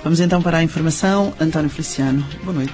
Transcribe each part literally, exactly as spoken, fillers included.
Vamos então para a informação. António Feliciano, boa noite.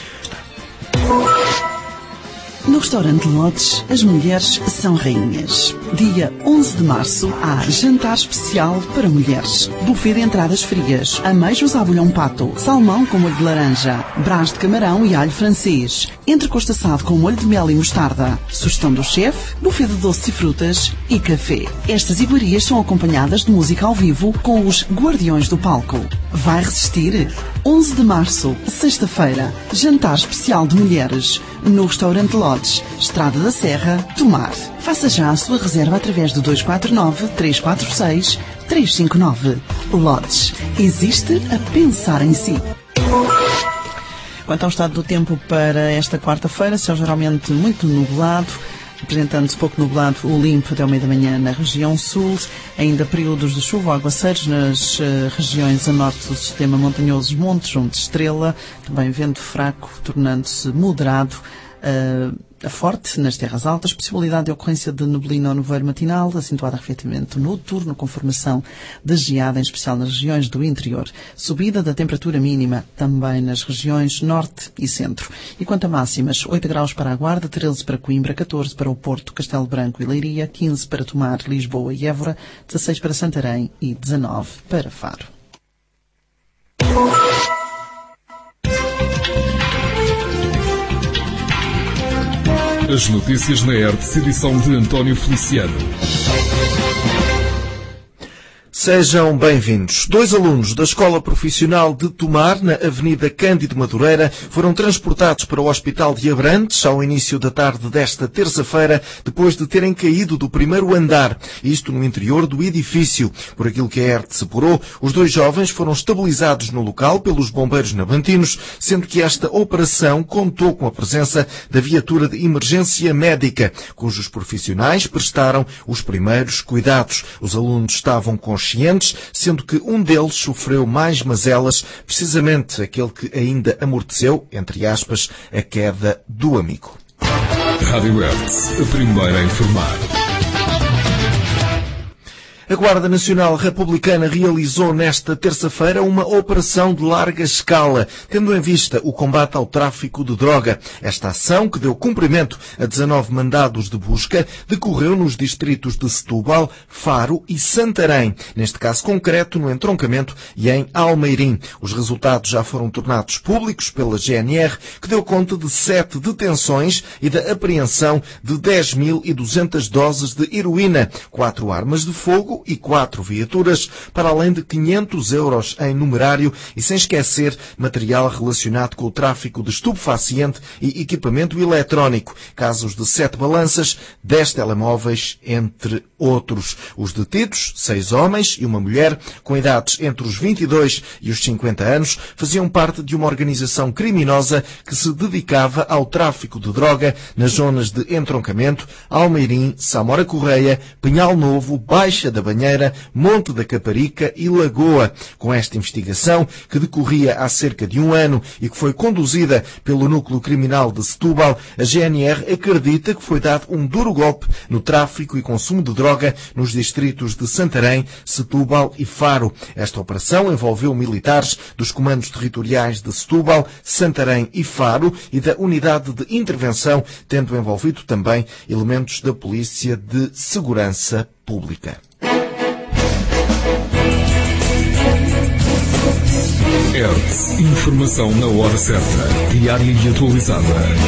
No restaurante Lodge, as mulheres são rainhas. Dia onze de março, há jantar especial para mulheres. Buffet de entradas frias, ameijos à bolhão pato, salmão com molho de laranja, brás de camarão e alho francês, entrecosto assado com molho de mel e mostarda. Sugestão do chefe, buffet de doces e frutas e café. Estas iguarias são acompanhadas de música ao vivo com os Guardiões do Palco. Vai resistir? onze de março, sexta-feira, jantar especial de mulheres, no restaurante Lodge, Estrada da Serra, Tomar. Faça já a sua reserva através do dois quatro nove, três quatro seis, três cinco nove. Lodge. Existe a pensar em si. Quanto ao estado do tempo para esta quarta-feira, céu geralmente muito nublado, apresentando-se pouco nublado ou limpo até ao meio da manhã na região sul, ainda períodos de chuva ou aguaceiros nas uh, regiões a norte do sistema montanhoso Monte João de Estrela, também vento fraco, tornando-se moderado, uh, a forte nas terras altas, possibilidade de ocorrência de neblina ou nevoeiro matinal, acentuado arrefecimento noturno com formação de geada, em especial nas regiões do interior. Subida da temperatura mínima também nas regiões norte e centro. E quanto a máximas, oito graus para a Guarda, treze para Coimbra, catorze para o Porto, Castelo Branco e Leiria, quinze para Tomar, Lisboa e Évora, dezasseis para Santarém e dezanove para Faro. As notícias na R T S, edição de António Feliciano. Sejam bem-vindos. Dois alunos da Escola Profissional de Tomar, na Avenida Cândido Madureira, foram transportados para o Hospital de Abrantes ao início da tarde desta terça-feira, depois de terem caído do primeiro andar, isto no interior do edifício. Por aquilo que a R T S apurou, os dois jovens foram estabilizados no local pelos bombeiros nabantinos, sendo que esta operação contou com a presença da viatura de emergência médica, cujos profissionais prestaram os primeiros cuidados. Os alunos estavam conscientes, sendo que um deles sofreu mais mazelas, precisamente aquele que ainda amorteceu, entre aspas, a queda do amigo. Rádio R T S, a primeira a informar. A Guarda Nacional Republicana realizou nesta terça-feira uma operação de larga escala, tendo em vista o combate ao tráfico de droga. Esta ação, que deu cumprimento a dezanove mandados de busca, decorreu nos distritos de Setúbal, Faro e Santarém, neste caso concreto no entroncamento e em Almeirim. Os resultados já foram tornados públicos pela G N R, que deu conta de sete detenções e da apreensão de dez mil e duzentas doses de heroína, quatro armas de fogo e quatro viaturas, para além de quinhentos euros em numerário e sem esquecer material relacionado com o tráfico de estupefaciente e equipamento eletrónico, casos de sete balanças, dez telemóveis, entre outros. Os detidos, seis homens e uma mulher, com idades entre os vinte e dois e os cinquenta anos, faziam parte de uma organização criminosa que se dedicava ao tráfico de droga nas zonas de entroncamento, Almeirim, Samora Correia, Pinhal Novo, Baixa da Banheira, Monte da Caparica e Lagoa. Com esta investigação, que decorria há cerca de um ano e que foi conduzida pelo Núcleo Criminal de Setúbal, a G N R acredita que foi dado um duro golpe no tráfico e consumo de droga nos distritos de Santarém, Setúbal e Faro. Esta operação envolveu militares dos comandos territoriais de Setúbal, Santarém e Faro e da Unidade de Intervenção, tendo envolvido também elementos da Polícia de Segurança Pública. R T S, informação na hora certa, diária e atualizada.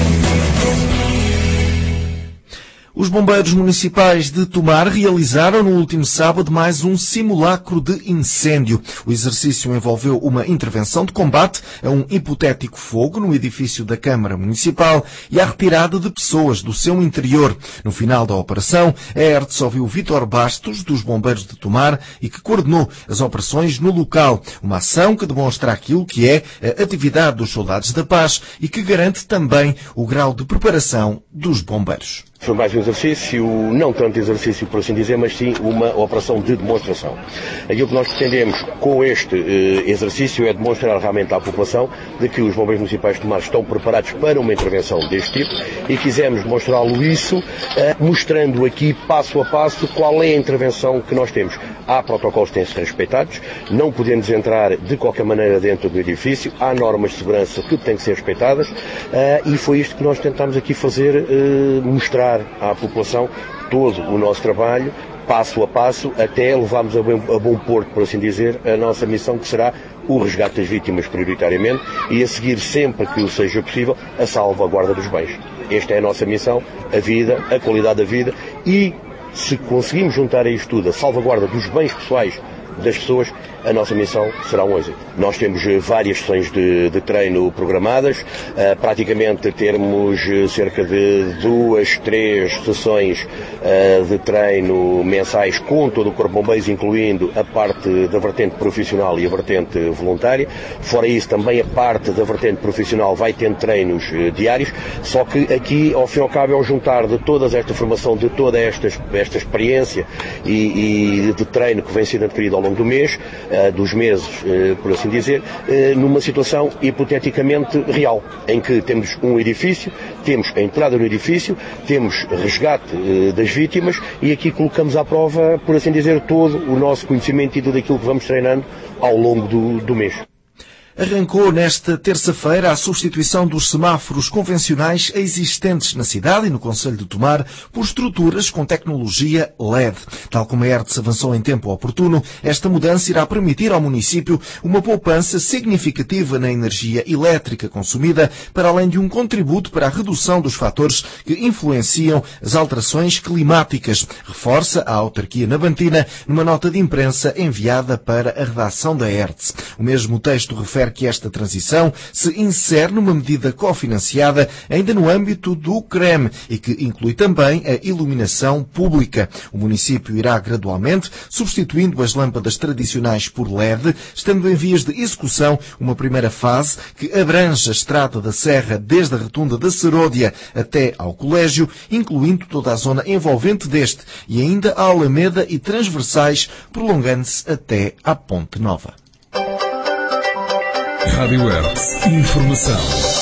Os bombeiros municipais de Tomar realizaram no último sábado mais um simulacro de incêndio. O exercício envolveu uma intervenção de combate a um hipotético fogo no edifício da Câmara Municipal e a retirada de pessoas do seu interior. No final da operação, a R T S ouviu Vítor Bastos, dos bombeiros de Tomar, e que coordenou as operações no local. Uma ação que demonstra aquilo que é a atividade dos soldados da paz e que garante também o grau de preparação dos bombeiros. Foi mais um exercício, não tanto exercício por assim dizer, mas sim uma operação de demonstração. Aquilo que nós pretendemos com este eh, exercício é demonstrar realmente à população de que os bombeiros municipais de Tomar estão preparados para uma intervenção deste tipo e quisemos demonstrá-lo isso, eh, mostrando aqui passo a passo qual é a intervenção que nós temos. Há protocolos que têm de ser respeitados, não podemos entrar de qualquer maneira dentro do edifício, há normas de segurança que têm que ser respeitadas eh, e foi isto que nós tentámos aqui fazer, eh, mostrar à população todo o nosso trabalho, passo a passo, até levarmos a bom, a bom porto, por assim dizer, a nossa missão, que será o resgate das vítimas prioritariamente e a seguir, sempre que o seja possível, a salvaguarda dos bens. Esta é a nossa missão, a vida, a qualidade da vida e, se conseguimos juntar a isto tudo, a salvaguarda dos bens pessoais das pessoas, a nossa missão será um êxito. Nós temos várias sessões de, de treino programadas, uh, praticamente termos cerca de duas, três sessões uh, de treino mensais com todo o Corpo de Bombeiros, incluindo a parte da vertente profissional e a vertente voluntária. Fora isso, também a parte da vertente profissional vai tendo treinos uh, diários, só que aqui, ao fim e ao cabo, é o juntar de toda esta formação, de toda esta, esta experiência e, e de treino que vem sendo adquirido ao longo do mês, dos meses, por assim dizer, numa situação hipoteticamente real, em que temos um edifício, temos a entrada no edifício, temos resgate das vítimas e aqui colocamos à prova, por assim dizer, todo o nosso conhecimento e tudo aquilo que vamos treinando ao longo do, do mês. Arrancou nesta terça-feira a substituição dos semáforos convencionais existentes na cidade e no concelho de Tomar por estruturas com tecnologia L E D. Tal como a ERTS avançou em tempo oportuno, esta mudança irá permitir ao município uma poupança significativa na energia elétrica consumida, para além de um contributo para a redução dos fatores que influenciam as alterações climáticas, reforça a autarquia navantina numa nota de imprensa enviada para a redação da ERTS. O mesmo texto refere que esta transição se insere numa medida cofinanciada ainda no âmbito do CREM e que inclui também a iluminação pública. O município irá gradualmente substituindo as lâmpadas tradicionais por L E D, estando em vias de execução uma primeira fase que abrange a estrada da Serra desde a rotunda da Seródia até ao colégio, incluindo toda a zona envolvente deste e ainda a Alameda e transversais, prolongando-se até à Ponte Nova. Rádio ERTS. Informação.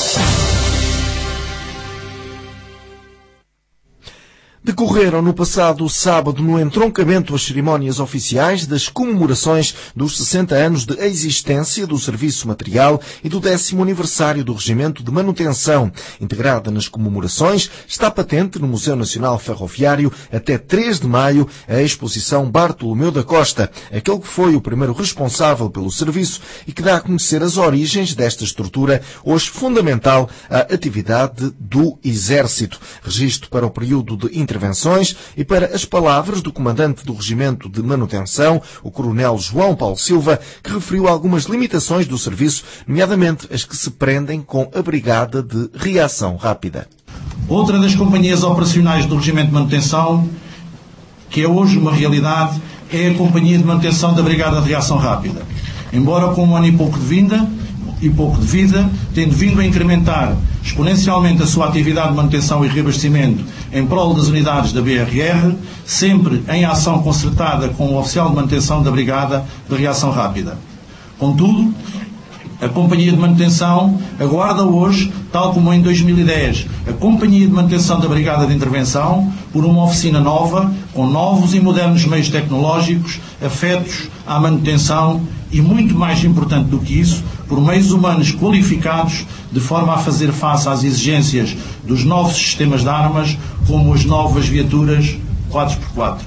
Decorreram no passado sábado no entroncamento as cerimónias oficiais das comemorações dos sessenta anos de existência do Serviço Material e do décimo aniversário do Regimento de Manutenção. Integrada nas comemorações, está patente no Museu Nacional Ferroviário até três de maio a exposição Bartolomeu da Costa, aquele que foi o primeiro responsável pelo serviço e que dá a conhecer as origens desta estrutura, hoje fundamental à atividade do Exército. Registro para o período de intervenções e para as palavras do comandante do Regimento de Manutenção, o coronel João Paulo Silva, que referiu algumas limitações do serviço, nomeadamente as que se prendem com a Brigada de Reação Rápida. Outra das companhias operacionais do Regimento de Manutenção, que é hoje uma realidade, é a Companhia de Manutenção da Brigada de Reação Rápida. Embora com um ano e pouco de vinda, e pouco de vida, tendo vindo a incrementar exponencialmente a sua atividade de manutenção e reabastecimento em prol das unidades da B R R, sempre em ação concertada com o oficial de manutenção da Brigada de Reação Rápida. Contudo, a Companhia de Manutenção aguarda hoje, tal como em dois mil e dez, a Companhia de Manutenção da Brigada de Intervenção, por uma oficina nova, com novos e modernos meios tecnológicos, afetos à manutenção e, muito mais importante do que isso, por meios humanos qualificados, de forma a fazer face às exigências dos novos sistemas de armas, como as novas viaturas quatro por quatro.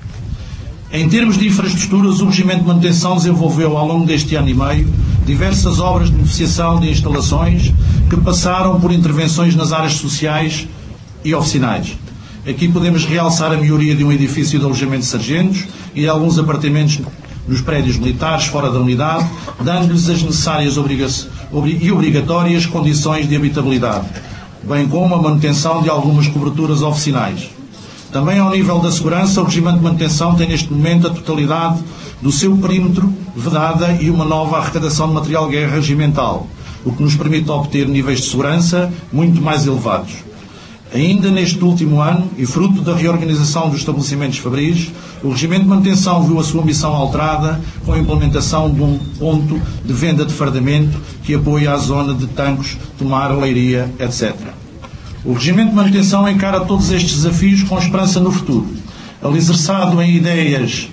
Em termos de infraestruturas, o Regimento de Manutenção desenvolveu, ao longo deste ano e meio, diversas obras de beneficiação de instalações que passaram por intervenções nas áreas sociais e oficinais. Aqui podemos realçar a melhoria de um edifício de alojamento de sargentos e de alguns apartamentos nos prédios militares fora da unidade, dando-lhes as necessárias e obrigatórias condições de habitabilidade, bem como a manutenção de algumas coberturas oficinais. Também ao nível da segurança, o Regimento de Manutenção tem neste momento a totalidade do seu perímetro vedada e uma nova arrecadação de material de guerra regimental, o que nos permite obter níveis de segurança muito mais elevados. Ainda neste último ano, e fruto da reorganização dos estabelecimentos fabris, o Regimento de Manutenção viu a sua missão alterada com a implementação de um ponto de venda de fardamento que apoia a zona de Tancos, Tomar, Leiria, etcétera. O Regimento de Manutenção encara todos estes desafios com esperança no futuro, alicerçado em ideias,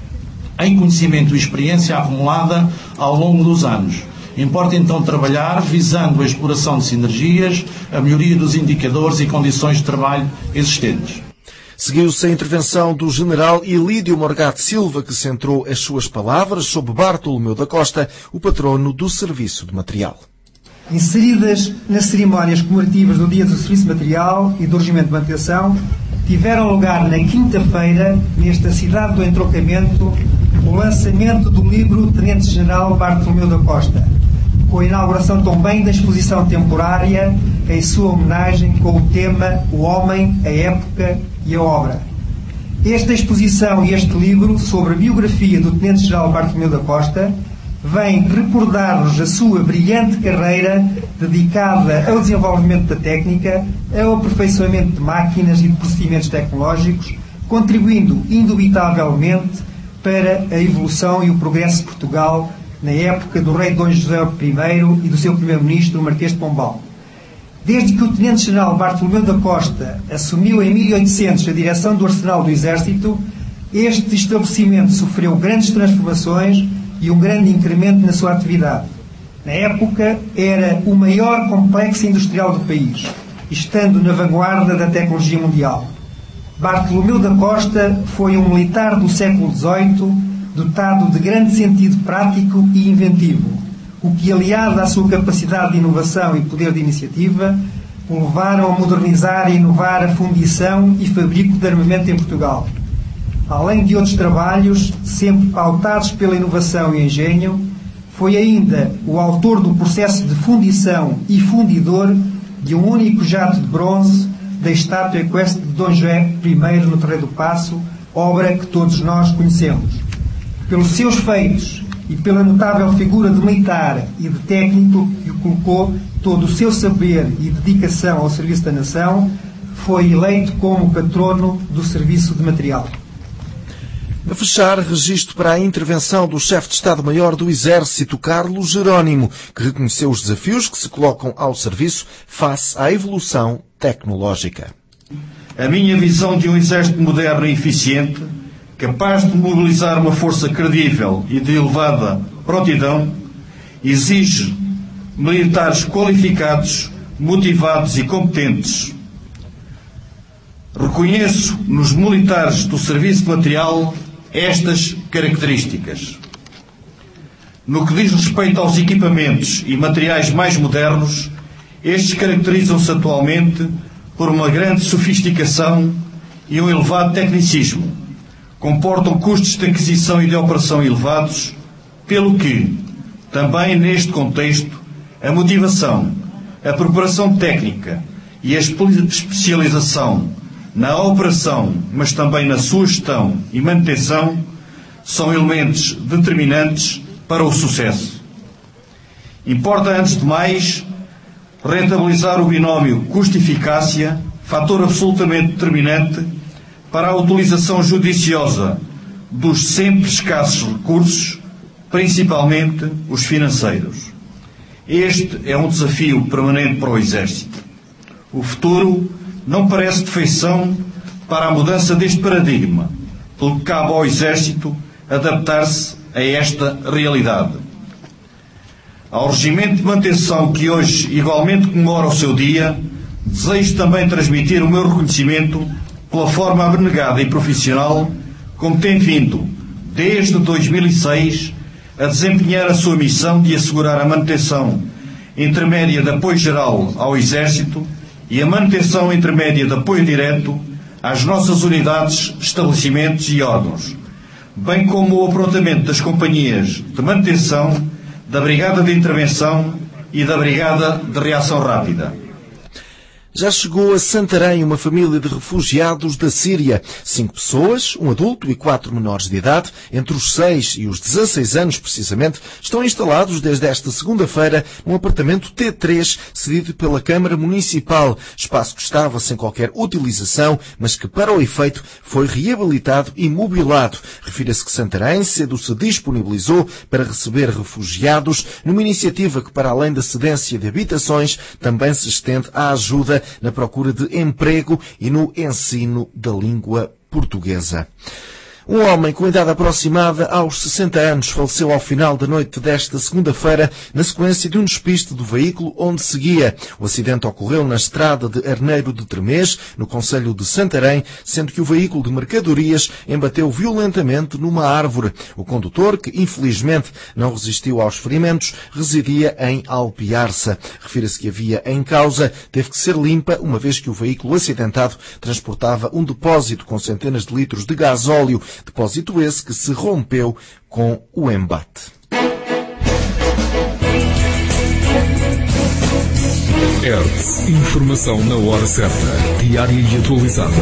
em conhecimento e experiência acumulada ao longo dos anos. Importa então trabalhar visando a exploração de sinergias, a melhoria dos indicadores e condições de trabalho existentes. Seguiu-se a intervenção do general Ilídio Morgado Silva, que centrou as suas palavras sobre Bartolomeu da Costa, o patrono do Serviço de Material. Inseridas nas cerimónias comemorativas do Dia do Serviço de Material e do Regimento de Manutenção, tiveram lugar na quinta-feira, nesta cidade do entroncamento, o lançamento do livro Tenente-General Bartolomeu da Costa, com a inauguração também da exposição temporária em sua homenagem com o tema O Homem, a Época e a Obra. Esta exposição e este livro sobre a biografia do Tenente-General Bartolomeu da Costa vem recordar-nos a sua brilhante carreira dedicada ao desenvolvimento da técnica, ao aperfeiçoamento de máquinas e de procedimentos tecnológicos, contribuindo indubitavelmente para a evolução e o progresso de Portugal na época do rei Dom José I e do seu primeiro-ministro, o Marquês de Pombal. Desde que o Tenente-General Bartolomeu da Costa assumiu em mil e oitocentos a direção do Arsenal do Exército, este estabelecimento sofreu grandes transformações e um grande incremento na sua atividade. Na época, era o maior complexo industrial do país, estando na vanguarda da tecnologia mundial. Bartolomeu da Costa foi um militar do século dezoito, dotado de grande sentido prático e inventivo, o que, aliado à sua capacidade de inovação e poder de iniciativa, o levaram a modernizar e inovar a fundição e fabrico de armamento em Portugal. Além de outros trabalhos, sempre pautados pela inovação e engenho, foi ainda o autor do processo de fundição e fundidor de um único jato de bronze da estátua equestre de Dom José I no Terreiro do Paço, obra que todos nós conhecemos. Pelos seus feitos e pela notável figura de militar e de técnico que o colocou todo o seu saber e dedicação ao serviço da nação, foi eleito como patrono do Serviço de Material. A fechar, registro para a intervenção do chefe de Estado-Maior do Exército, Carlos Jerónimo, que reconheceu os desafios que se colocam ao serviço face à evolução tecnológica. A minha visão de um exército moderno e eficiente, capaz de mobilizar uma força credível e de elevada prontidão, exige militares qualificados, motivados e competentes. Reconheço nos militares do Serviço de Material estas características. No que diz respeito aos equipamentos e materiais mais modernos, estes caracterizam-se atualmente por uma grande sofisticação e um elevado tecnicismo. Comportam custos de aquisição e de operação elevados, pelo que, também neste contexto, a motivação, a preparação técnica e a especialização na operação, mas também na sua gestão e manutenção, são elementos determinantes para o sucesso. Importa, antes de mais, rentabilizar o binómio custo-eficácia, fator absolutamente determinante para a utilização judiciosa dos sempre escassos recursos, principalmente os financeiros. Este é um desafio permanente para o Exército. O futuro não parece de feição para a mudança deste paradigma, pelo que cabe ao Exército adaptar-se a esta realidade. Ao Regimento de Manutenção, que hoje igualmente comemora o seu dia, desejo também transmitir o meu reconhecimento pela forma abnegada e profissional como tem vindo, desde dois mil e seis, a desempenhar a sua missão de assegurar a manutenção intermédia de apoio geral ao Exército e a manutenção intermédia de apoio direto às nossas unidades, estabelecimentos e órgãos, bem como o aprontamento das companhias de manutenção, da Brigada de Intervenção e da Brigada de Reação Rápida. Já chegou a Santarém uma família de refugiados da Síria. Cinco pessoas, um adulto e quatro menores de idade, entre os seis e os dezasseis anos precisamente, estão instalados desde esta segunda-feira num apartamento T três cedido pela Câmara Municipal. Espaço que estava sem qualquer utilização, mas que para o efeito foi reabilitado e mobilado. Refira-se que Santarém cedo se disponibilizou para receber refugiados numa iniciativa que, para além da cedência de habitações, também se estende à ajuda na procura de emprego e no ensino da língua portuguesa. Um homem com idade aproximada aos sessenta anos faleceu ao final da noite desta segunda-feira na sequência de um despiste do veículo onde seguia. O acidente ocorreu na estrada de Arneiro de Tremês, no concelho de Santarém, sendo que o veículo de mercadorias embateu violentamente numa árvore. O condutor, que infelizmente não resistiu aos ferimentos, residia em Alpiarça. Refira-se que a via em causa teve que ser limpa, uma vez que o veículo acidentado transportava um depósito com centenas de litros de gasóleo, depósito esse que se rompeu com o embate. Hertz. Informação na hora certa. Diária e atualizada.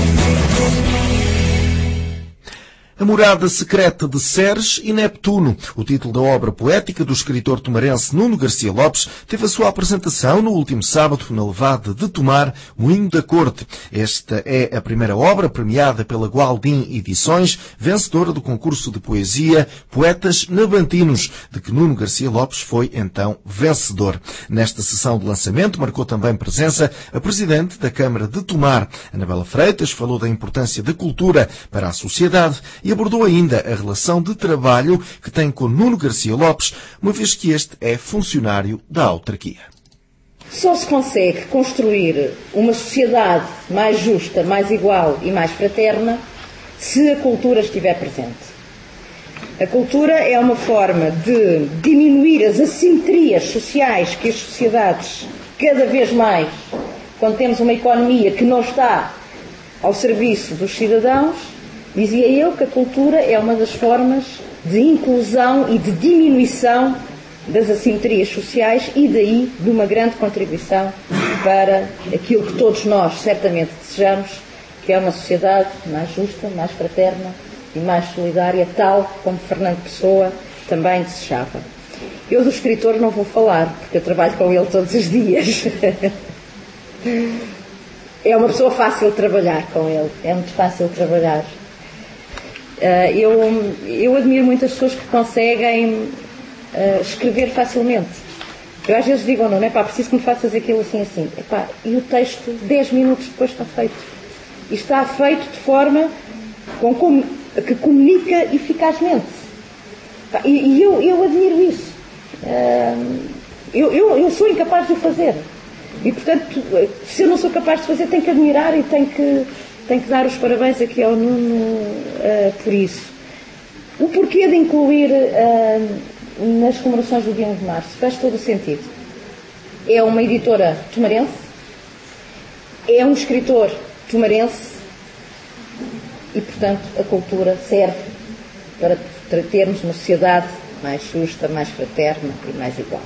A Morada Secreta de Ceres e Neptuno. O título da obra poética do escritor tomarense Nuno Garcia Lopes teve a sua apresentação no último sábado na Levada de Tomar, Moinho da Corte. Esta é a primeira obra premiada pela Gualdim Edições, vencedora do concurso de poesia Poetas Nabantinos, de que Nuno Garcia Lopes foi então vencedor. Nesta sessão de lançamento marcou também presença a Presidente da Câmara de Tomar. Anabela Freitas falou da importância da cultura para a sociedade e abordou ainda a relação de trabalho que tem com Nuno Garcia Lopes, uma vez que este é funcionário da autarquia. Só se consegue construir uma sociedade mais justa, mais igual e mais fraterna se a cultura estiver presente. A cultura é uma forma de diminuir as assimetrias sociais que as sociedades, cada vez mais, quando temos uma economia que não está ao serviço dos cidadãos, dizia eu que a cultura é uma das formas de inclusão e de diminuição das assimetrias sociais e daí de uma grande contribuição para aquilo que todos nós certamente desejamos, que é uma sociedade mais justa, mais fraterna e mais solidária, tal como Fernando Pessoa também desejava. Eu do escritor não vou falar, porque eu trabalho com ele todos os dias. É uma pessoa fácil de trabalhar com ele, é muito fácil de trabalhar. Uh, eu, eu admiro muitas pessoas que conseguem uh, escrever facilmente. Eu às vezes digo, não é pá, preciso que me faças aquilo assim, assim. Epá, e o texto, dez minutos depois está feito. E está feito de forma com, com, que comunica eficazmente. Epá, e e eu, eu admiro isso. Uh, eu, eu, eu sou incapaz de o fazer. E, portanto, se eu não sou capaz de fazer, tenho que admirar e tenho que... Tenho que dar os parabéns aqui ao Nuno uh, por isso. O porquê de incluir uh, nas comemorações do dia um de março faz todo o sentido. É uma editora tomarense, é um escritor tomarense e, portanto, a cultura serve para termos uma sociedade mais justa, mais fraterna e mais igual.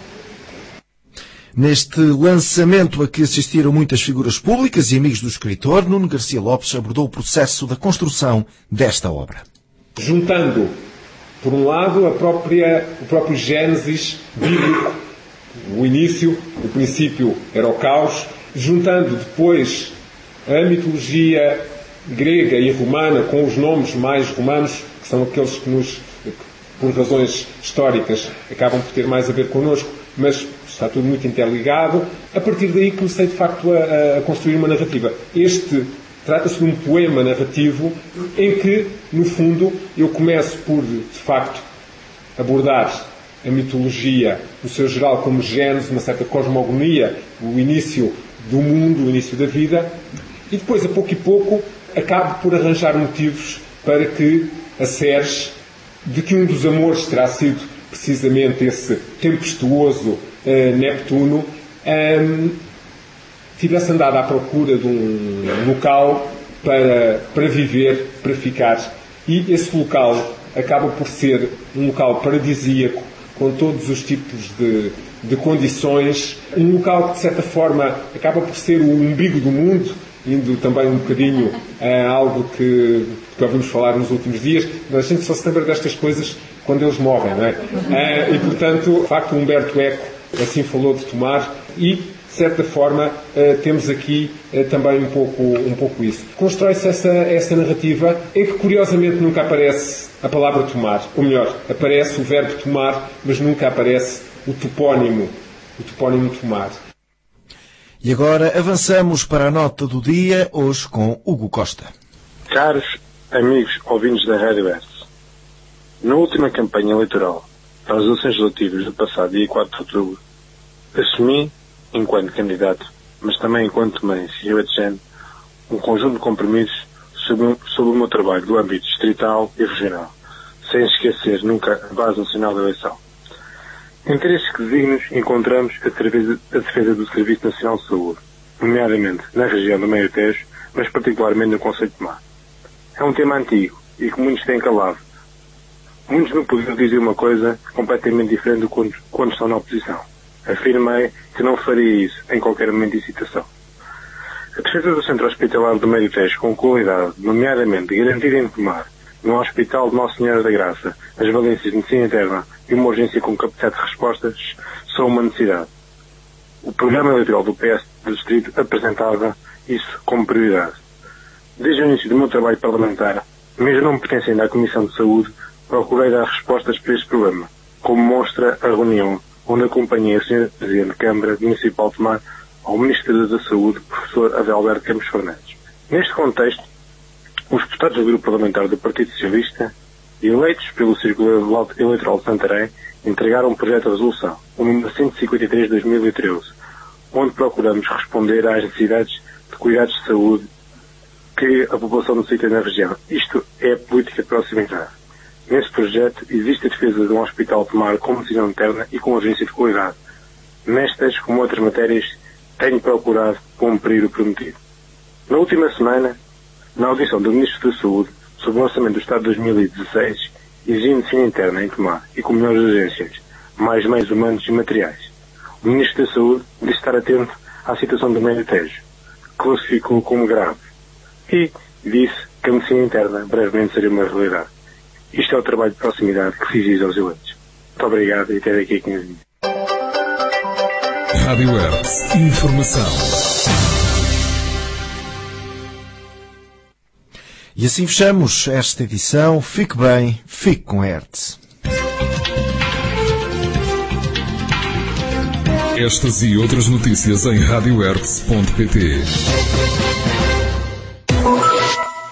Neste lançamento a que assistiram muitas figuras públicas e amigos do escritor, Nuno Garcia Lopes abordou o processo da construção desta obra. Juntando, por um lado, a própria, o próprio Gênesis bíblico, o início, o princípio era o caos, juntando depois a mitologia grega e romana com os nomes mais romanos, que são aqueles que nos, por razões históricas, acabam por ter mais a ver connosco, mas está tudo muito interligado. A partir daí comecei, de facto, a, a construir uma narrativa. Este trata-se de um poema narrativo em que, no fundo, eu começo por, de facto, abordar a mitologia no seu geral como gênese, uma certa cosmogonia, o início do mundo, o início da vida, e depois, a pouco e pouco, acabo por arranjar motivos para que a Ceres, de que um dos amores terá sido precisamente esse tempestuoso Uh, Neptuno, um, tivesse andado à procura de um local para, para viver, para ficar. E esse local acaba por ser um local paradisíaco, com todos os tipos de, de condições, um local que de certa forma acaba por ser o umbigo do mundo, indo também um bocadinho a algo que, que ouvimos falar nos últimos dias, mas a gente só se lembra destas coisas quando eles morrem, não é? E portanto, de facto, Humberto Eco assim falou de Tomar e, de certa forma, temos aqui também um pouco, um pouco isso. Constrói-se essa, essa narrativa em que, curiosamente, nunca aparece a palavra tomar. Ou melhor, aparece o verbo tomar, mas nunca aparece o topónimo, o topónimo tomar. E agora avançamos para a nota do dia, hoje com Hugo Costa. Caros amigos ouvintes da Rádio Verso, na última campanha eleitoral para as eleições legislativas do passado dia quatro de outubro, assumi, enquanto candidato, mas também enquanto mãe e eu de género, um conjunto de compromissos sobre, sobre o meu trabalho do âmbito distrital e regional, sem esquecer nunca a base nacional da eleição. Entre estes desígnios encontramos a defesa, a defesa do Serviço Nacional de Saúde, nomeadamente na região do Meio Tejo, mas particularmente no concelho de Tomar. É um tema antigo e que muitos têm calado. Muitos me podiam dizer uma coisa completamente diferente do quando, quando estão na oposição. Afirmei que não faria isso em qualquer momento e situação. A defesa do Centro Hospitalar do Meio Tejo com qualidade, nomeadamente garantida em Tomar, no Hospital de Nossa Senhora da Graça, as valências de medicina interna e uma urgência com capacidade de respostas, são uma necessidade. O programa eleitoral do P S do Distrito apresentava isso como prioridade. Desde o início do meu trabalho parlamentar, mesmo não pertencendo à Comissão de Saúde, procurei dar respostas para este problema, como mostra a reunião onde acompanhei a senhora Presidente da Câmara Municipal de Tomar ao Ministro da Saúde, professor Adalberto Campos Fernandes. Neste contexto, os deputados do Grupo Parlamentar do Partido Socialista, eleitos pelo Círculo Eleitoral de Santarém, entregaram um projeto de resolução, o número cento e cinquenta e três de dois mil e treze, onde procuramos responder às necessidades de cuidados de saúde que a população necessita na região. Isto é a política de proximidade. Nesse projeto existe a defesa de um hospital de Tomar com medicina interna e com urgência de qualidade. Nestas, como outras matérias, tenho procurado cumprir o prometido. Na última semana, na audição do Ministro da Saúde sobre o orçamento do Estado de dois mil e dezesseis, exigiu medicina interna em Tomar e com melhores urgências, mais meios humanos e materiais. O Ministro da Saúde disse estar atento à situação do Meio Tejo, classificou como grave, e disse que a medicina interna brevemente seria uma realidade. Isto é o trabalho de proximidade que se exige aos eleitos. Muito obrigado e até daqui a quinze dias. Rádio Hertz. Informação. E assim fechamos esta edição. Fique bem, fique com Hertz. Estas e outras notícias em rádio hertz ponto pt.